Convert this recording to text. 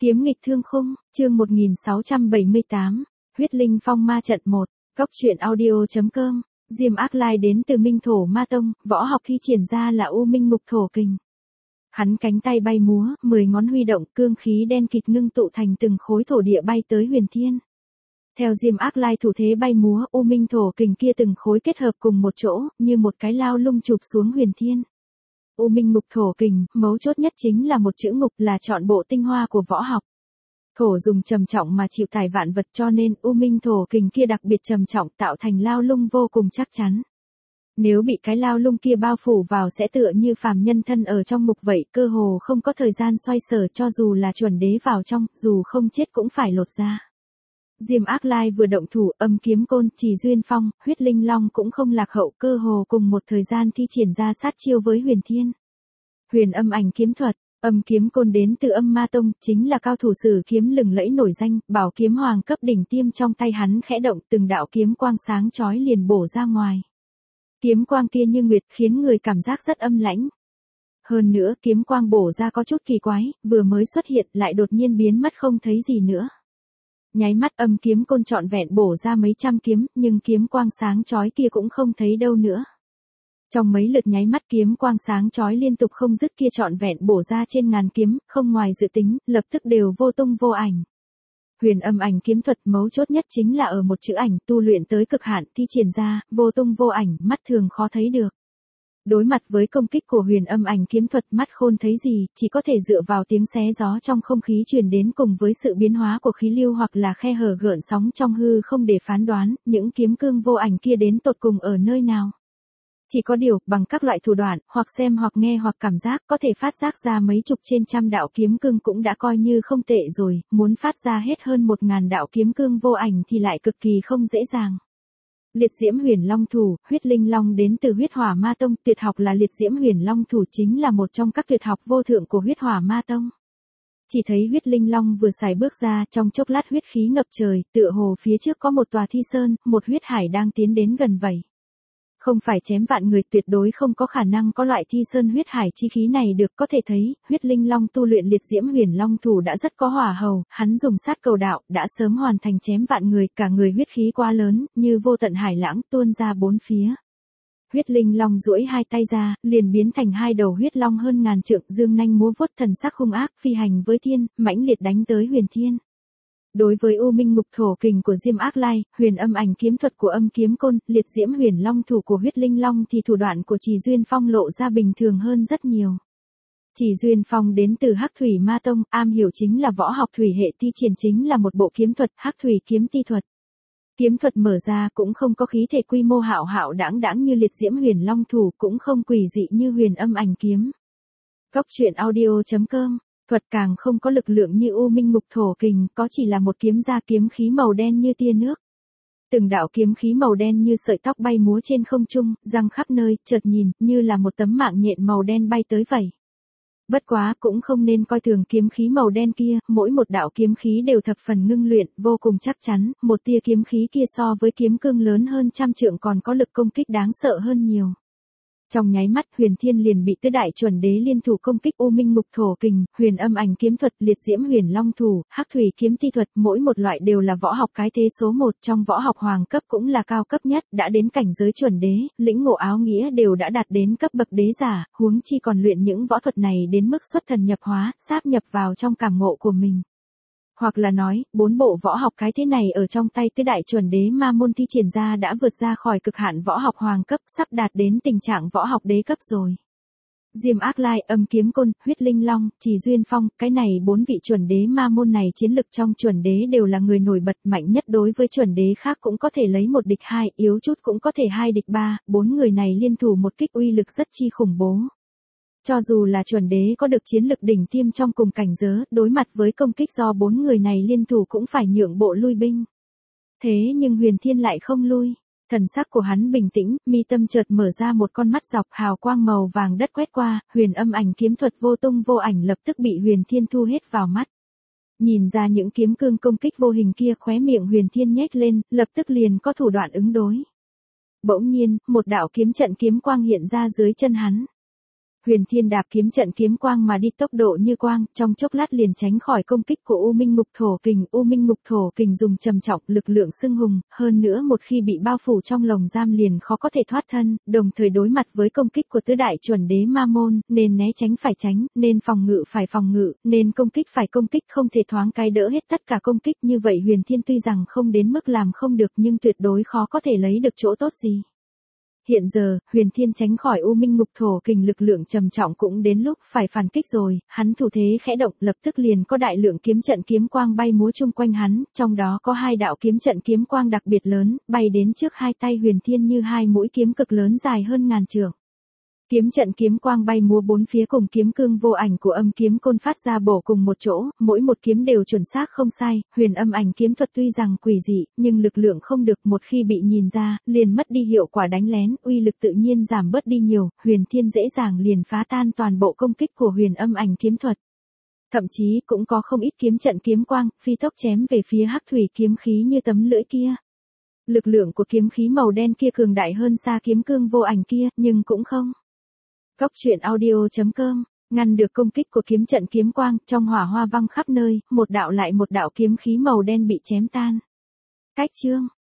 Kiếm nghịch thương khung, chương 1678, huyết linh phong ma trận 1, góc truyện audio.com, Diêm Ác Lai đến từ Minh Thổ Ma Tông, võ học thi triển ra là U Minh Ngục Thổ Kình. Hắn cánh tay bay múa, 10 ngón huy động, cương khí đen kịt ngưng tụ thành từng khối thổ địa bay tới Huyền Thiên. Theo Diêm Ác Lai thủ thế bay múa, U Minh Thổ Kình kia từng khối kết hợp cùng một chỗ, như một cái lao lung chụp xuống Huyền Thiên. U Minh Ngục Thổ Kình, mấu chốt nhất chính là một chữ ngục, là chọn bộ tinh hoa của võ học. Thổ dùng trầm trọng mà chịu tải vạn vật, cho nên U Minh Thổ Kình kia đặc biệt trầm trọng, tạo thành lao lung vô cùng chắc chắn. Nếu bị cái lao lung kia bao phủ vào sẽ tựa như phàm nhân thân ở trong ngục vậy, cơ hồ không có thời gian xoay sở, cho dù là chuẩn đế vào trong, dù không chết cũng phải lột ra. Diêm Ác Lai vừa động thủ, Âm Kiếm Côn, Trì Duyên Phong, Huyết Linh Long cũng không lạc hậu, cơ hồ cùng một thời gian thi triển ra sát chiêu với Huyền Thiên. Huyền Âm Ảnh Kiếm Thuật. Âm Kiếm Côn đến từ Âm Ma Tông, chính là cao thủ sử kiếm lừng lẫy nổi danh, bảo kiếm hoàng cấp đỉnh tiêm trong tay hắn khẽ động, từng đạo kiếm quang sáng chói liền bổ ra ngoài. Kiếm quang kia như nguyệt, khiến người cảm giác rất âm lãnh. Hơn nữa, kiếm quang bổ ra có chút kỳ quái, vừa mới xuất hiện lại đột nhiên biến mất không thấy gì nữa. Nháy mắt Âm Kiếm Côn trọn vẹn bổ ra mấy trăm kiếm, nhưng kiếm quang sáng chói kia cũng không thấy đâu nữa. Trong mấy lượt nháy mắt kiếm quang sáng chói liên tục không dứt kia trọn vẹn bổ ra trên ngàn kiếm, không ngoài dự tính, lập tức đều vô tung vô ảnh. Huyền Âm Ảnh Kiếm Thuật, mấu chốt nhất chính là ở một chữ ảnh, tu luyện tới cực hạn, thi triển ra, vô tung vô ảnh, mắt thường khó thấy được. Đối mặt với công kích của Huyền Âm Ảnh Kiếm Thuật, mắt khôn thấy gì, chỉ có thể dựa vào tiếng xé gió trong không khí truyền đến cùng với sự biến hóa của khí lưu hoặc là khe hở gợn sóng trong hư không để phán đoán, những kiếm cương vô ảnh kia đến tột cùng ở nơi nào. Chỉ có điều, bằng các loại thủ đoạn, hoặc xem hoặc nghe hoặc cảm giác, có thể phát giác ra mấy chục trên trăm đạo kiếm cương cũng đã coi như không tệ rồi, muốn phát ra hết hơn 1000 đạo kiếm cương vô ảnh thì lại cực kỳ không dễ dàng. Liệt Diễm Huyền Long Thủ, Huyết Linh Long đến từ Huyết Hỏa Ma Tông, tuyệt học là Liệt Diễm Huyền Long Thủ, chính là một trong các tuyệt học vô thượng của Huyết Hỏa Ma Tông. Chỉ thấy Huyết Linh Long vừa xài bước ra, trong chốc lát huyết khí ngập trời, tựa hồ phía trước có một tòa thi sơn, một huyết hải đang tiến đến gần vậy. Không phải chém vạn người, tuyệt đối không có khả năng có loại thi sơn huyết hải chi khí này được. Có thể thấy, Huyết Linh Long tu luyện Liệt Diễm Huyền Long Thủ đã rất có hỏa hầu, hắn dùng sát cầu đạo, đã sớm hoàn thành chém vạn người, cả người huyết khí quá lớn, như vô tận hải lãng, tuôn ra bốn phía. Huyết Linh Long duỗi hai tay ra, liền biến thành hai đầu huyết long hơn ngàn trượng, dương nanh múa vuốt, thần sắc hung ác, phi hành với thiên, mãnh liệt đánh tới Huyền Thiên. Đối với U Minh Ngục Thổ Kình của Diêm Ác Lai, Huyền Âm Ảnh Kiếm Thuật của Âm Kiếm Côn, Liệt Diễm Huyền Long Thủ của Huyết Linh Long thì thủ đoạn của Trì Duyên Phong lộ ra bình thường hơn rất nhiều. Trì Duyên Phong đến từ Hắc Thủy Ma Tông, am hiểu chính là võ học thủy hệ, thi triển chính là một bộ kiếm thuật, Hắc Thủy Kiếm Ti Thuật. Kiếm thuật mở ra cũng không có khí thể quy mô hạo hạo đãng đãng như Liệt Diễm Huyền Long Thủ, cũng không quỷ dị như Huyền Âm Ảnh Kiếm. Góc truyện audio.com. Thuật càng không có lực lượng như U Minh Ngục Thổ Kình, có chỉ là một kiếm ra kiếm khí màu đen như tia nước. Từng đạo kiếm khí màu đen như sợi tóc bay múa trên không trung, răng khắp nơi, chợt nhìn, như là một tấm mạng nhện màu đen bay tới vậy. Bất quá, cũng không nên coi thường kiếm khí màu đen kia, mỗi một đạo kiếm khí đều thập phần ngưng luyện, vô cùng chắc chắn, một tia kiếm khí kia so với kiếm cương lớn hơn trăm trượng còn có lực công kích đáng sợ hơn nhiều. Trong nháy mắt, Huyền Thiên liền bị tứ đại chuẩn đế liên thủ công kích U Minh Ngục Thổ Kình, Huyền Âm Ảnh Kiếm Thuật, Liệt Diễm Huyền Long Thủ, Hắc Thủy Kiếm Ti Thuật, mỗi một loại đều là võ học cái thế số 1, trong võ học hoàng cấp cũng là cao cấp nhất, đã đến cảnh giới chuẩn đế, lĩnh ngộ áo nghĩa đều đã đạt đến cấp bậc đế giả, huống chi còn luyện những võ thuật này đến mức xuất thần nhập hóa, sáp nhập vào trong cảm ngộ của mình. Hoặc là nói, 4 bộ võ học cái thế này ở trong tay tứ đại chuẩn đế ma môn thi triển ra đã vượt ra khỏi cực hạn võ học hoàng cấp, sắp đạt đến tình trạng võ học đế cấp rồi. Diêm Ác Lai, Âm Kiếm Côn, Huyết Linh Long, Trì Duyên Phong, cái này 4 vị chuẩn đế ma môn này chiến lực trong chuẩn đế đều là người nổi bật, mạnh nhất đối với chuẩn đế khác cũng có thể lấy 1 địch 2, yếu chút cũng có thể 2 địch 3, 4 người này liên thủ một kích uy lực rất chi khủng bố. Cho dù là chuẩn đế có được chiến lực đỉnh tiêm trong cùng cảnh giới, đối mặt với công kích do 4 người này liên thủ cũng phải nhượng bộ lui binh. Thế nhưng Huyền Thiên lại không lui, thần sắc của hắn bình tĩnh, mi tâm chợt mở ra một con mắt dọc, hào quang màu vàng đất quét qua, Huyền Âm Ảnh Kiếm Thuật vô tung vô ảnh lập tức bị Huyền Thiên thu hết vào mắt. Nhìn ra những kiếm cương công kích vô hình kia, khóe miệng Huyền Thiên nhếch lên, lập tức liền có thủ đoạn ứng đối. Bỗng nhiên, một đạo kiếm trận kiếm quang hiện ra dưới chân hắn. Huyền Thiên đạp kiếm trận kiếm quang mà đi tốc độ như quang, trong chốc lát liền tránh khỏi công kích của U Minh Ngục Thổ Kình. U Minh Ngục Thổ Kình dùng trầm trọng lực lượng xưng hùng, hơn nữa một khi bị bao phủ trong lồng giam liền khó có thể thoát thân, đồng thời đối mặt với công kích của tứ đại chuẩn đế ma môn, nên né tránh phải tránh, nên phòng ngự phải phòng ngự, nên công kích phải công kích, không thể thoáng cái đỡ hết tất cả công kích. Như vậy Huyền Thiên tuy rằng không đến mức làm không được nhưng tuyệt đối khó có thể lấy được chỗ tốt gì. Hiện giờ, Huyền Thiên tránh khỏi U Minh Ngục Thổ Kình lực lượng trầm trọng cũng đến lúc phải phản kích rồi, hắn thủ thế khẽ động, lập tức liền có đại lượng kiếm trận kiếm quang bay múa chung quanh hắn, trong đó có 2 đạo kiếm trận kiếm quang đặc biệt lớn, bay đến trước hai tay Huyền Thiên như 2 mũi kiếm cực lớn dài hơn ngàn trượng. Kiếm trận kiếm quang bay múa bốn phía cùng kiếm cương vô ảnh của âm kiếm côn phát ra bổ cùng một chỗ, mỗi một kiếm đều chuẩn xác không sai. Huyền âm ảnh kiếm thuật tuy rằng quỷ dị, nhưng lực lượng không được, một khi bị nhìn ra, liền mất đi hiệu quả đánh lén, uy lực tự nhiên giảm bớt đi nhiều. Huyền Thiên dễ dàng liền phá tan toàn bộ công kích của huyền âm ảnh kiếm thuật. Thậm chí cũng có không ít kiếm trận kiếm quang phi tốc chém về phía hắc thủy kiếm khí như tấm lưỡi kia. Lực lượng của kiếm khí màu đen kia cường đại hơn xa kiếm cương vô ảnh kia, nhưng cũng không. Cốc truyện audio.com, ngăn được công kích của kiếm trận kiếm quang, trong hỏa hoa văng khắp nơi, một đạo lại một đạo kiếm khí màu đen bị chém tan. Cách chương